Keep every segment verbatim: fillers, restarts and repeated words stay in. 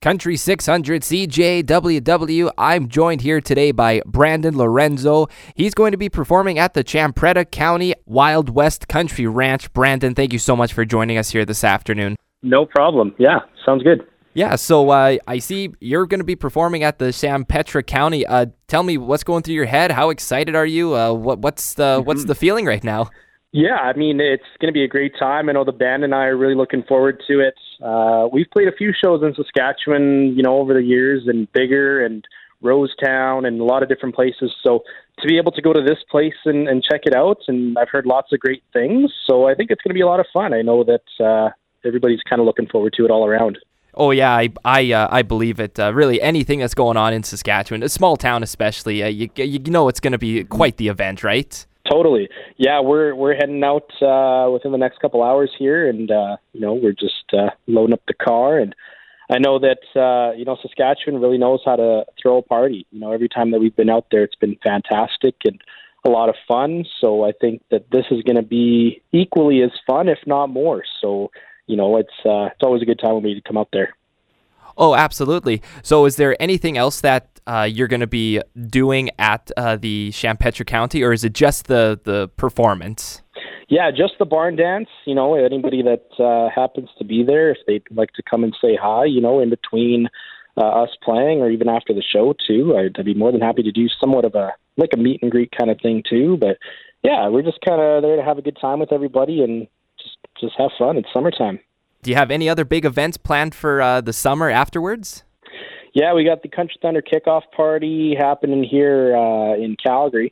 Country six hundred C J W W. I'm joined here today by Brandon Lorenzo. He's going to be performing at the Champretta County Wild West Country Ranch. Brandon, thank you so much for joining us here this afternoon. No problem. Yeah, sounds good. Yeah, so uh, I see you're going to be performing at the Champretta County. Uh, tell me what's going through your head. How excited are you? Uh, what, what's the mm-hmm. what's the feeling right now? Yeah, I mean, it's going to be a great time. I know the band and I are really looking forward to it. Uh, we've played a few shows in Saskatchewan, you know, over the years, and Bigger and Rosetown and a lot of different places. So to be able to go to this place and, and check it out, and I've heard lots of great things. So I think it's going to be a lot of fun. I know that uh, everybody's kind of looking forward to it all around. Oh, yeah, I I, uh, I believe it. Uh, really, anything that's going on in Saskatchewan, a small town especially, uh, you, you know it's going to be quite the event, right? Totally. Yeah, we're we're heading out uh, within the next couple hours here, and uh, you know we're just uh, loading up the car. And I know that uh, you know Saskatchewan really knows how to throw a party. You know, every time that we've been out there, it's been fantastic and a lot of fun. So I think that this is going to be equally as fun, if not more. So you know, it's uh, it's always a good time when we come out there. Oh, absolutely. So is there anything else that uh, you're going to be doing at uh, the Champretta County, or is it just the, the performance? Yeah, just the barn dance. You know, anybody that uh, happens to be there, if they'd like to come and say hi, you know, in between uh, us playing or even after the show too, I'd, I'd be more than happy to do somewhat of a, like a meet and greet kind of thing too. But yeah, we're just kind of there to have a good time with everybody and just, just have fun. It's summertime. Do you have any other big events planned for uh, the summer afterwards? Yeah, we got the Country Thunder kickoff party happening here uh, in Calgary.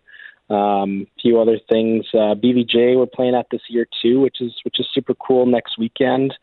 Um, a few other things. Uh, B V J we're playing at this year too, which is which is super cool next weekend.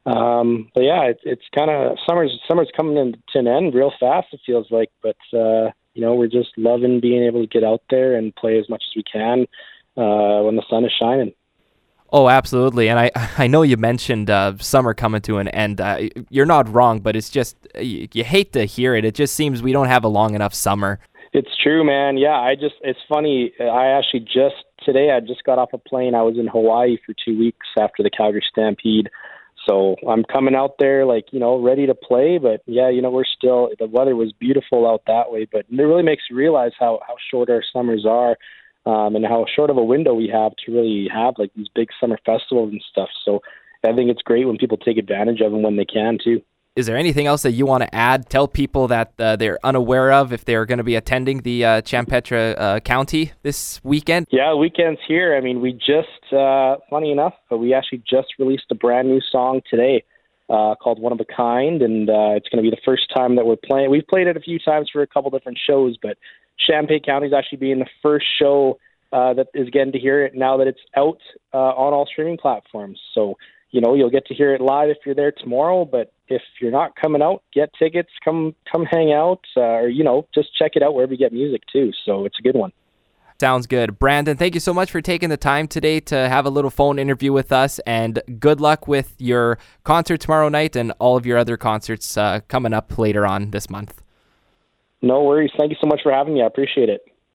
Um, but yeah, it, it's kind of summer's summer's coming in to an end real fast. It feels like, but uh, you know, we're just loving being able to get out there and play as much as we can uh, when the sun is shining. Oh, absolutely. And I, I know you mentioned uh, summer coming to an end. Uh, you're not wrong, but it's just, you, you hate to hear it. It just seems we don't have a long enough summer. It's true, man. Yeah, I just, it's funny. I actually just, today I just got off a plane. I was in Hawaii for two weeks after the Calgary Stampede. So I'm coming out there like, you know, ready to play. But yeah, you know, we're still, the weather was beautiful out that way. But it really makes you realize how, how short our summers are. Um, and how short of a window we have to really have like these big summer festivals and stuff. So I think it's great when people take advantage of them when they can too. Is there anything else that you want to add? Tell people that uh, they're unaware of if they're going to be attending the uh, Champretta uh, County this weekend? Yeah, the weekend's here. I mean, we just, uh, funny enough, but we actually just released a brand new song today uh, called One of a Kind, and uh, it's going to be the first time that we're playing. We've played it a few times for a couple different shows, but Champretta County is actually being the first show uh, that is getting to hear it now that it's out uh, on all streaming platforms. So, you know, you'll get to hear it live if you're there tomorrow, but if you're not coming out, get tickets, come come hang out, uh, or, you know, just check it out wherever you get music too. So it's a good one. Sounds good. Brandon, thank you so much for taking the time today to have a little phone interview with us, and good luck with your concert tomorrow night and all of your other concerts uh, coming up later on this month. No worries. Thank you so much for having me. I appreciate it.